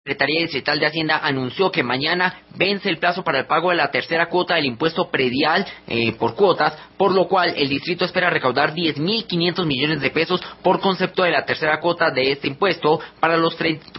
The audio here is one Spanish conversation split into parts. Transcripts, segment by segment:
La Secretaría Distrital de Hacienda anunció que mañana vence el plazo para el pago de la tercera cuota del impuesto predial por cuotas, por lo cual el distrito espera recaudar 10.500 millones de pesos por concepto de la tercera cuota de este impuesto para los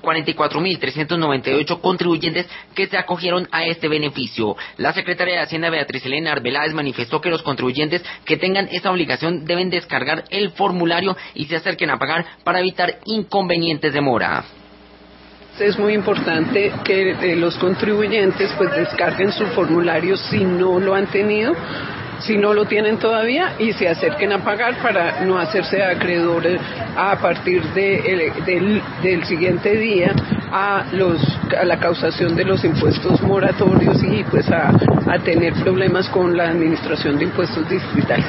44.398 contribuyentes que se acogieron a este beneficio. La Secretaria de Hacienda, Beatriz Elena Arbeláez, manifestó que los contribuyentes que tengan esta obligación deben descargar el formulario y se acerquen a pagar para evitar inconvenientes de mora. Es muy importante que los contribuyentes pues descarguen su formulario si no lo han tenido, si no lo tienen todavía, y se acerquen a pagar para no hacerse acreedores a partir del siguiente día a la causación de los impuestos moratorios y pues a tener problemas con la administración de impuestos distritales.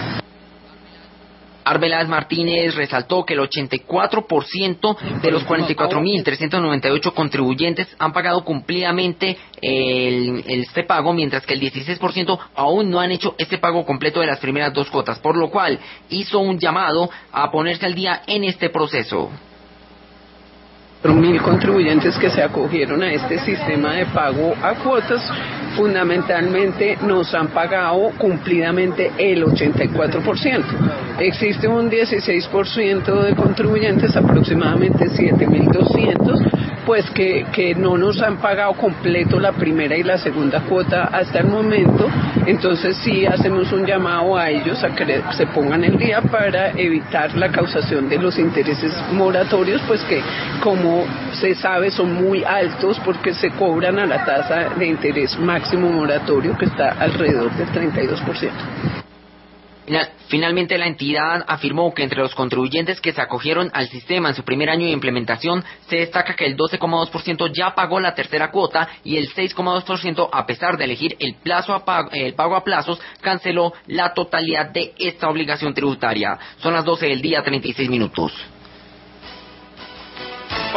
Arbeláez Martínez resaltó que el 84% de los 44.398 contribuyentes han pagado cumplidamente este pago, mientras que el 16% aún no han hecho este pago completo de las primeras dos cuotas, por lo cual hizo un llamado a ponerse al día en este proceso. 4.000 contribuyentes que se acogieron a este sistema de pago a cuotas, fundamentalmente nos han pagado cumplidamente el 84%. Existe un 16% de contribuyentes, aproximadamente 7.200, pues que no nos han pagado completo la primera y la segunda cuota hasta el momento. Entonces sí hacemos un llamado a ellos a que se pongan el día para evitar la causación de los intereses moratorios, pues que como se sabe son muy altos porque se cobran a la tasa de interés máximo moratorio que está alrededor del 32%. Finalmente, la entidad afirmó que entre los contribuyentes que se acogieron al sistema en su primer año de implementación, se destaca que el 12,2% ya pagó la tercera cuota y el 6,2%, a pesar de elegir el pago a plazos, canceló la totalidad de esta obligación tributaria. Son las 12 del día, 36 minutos.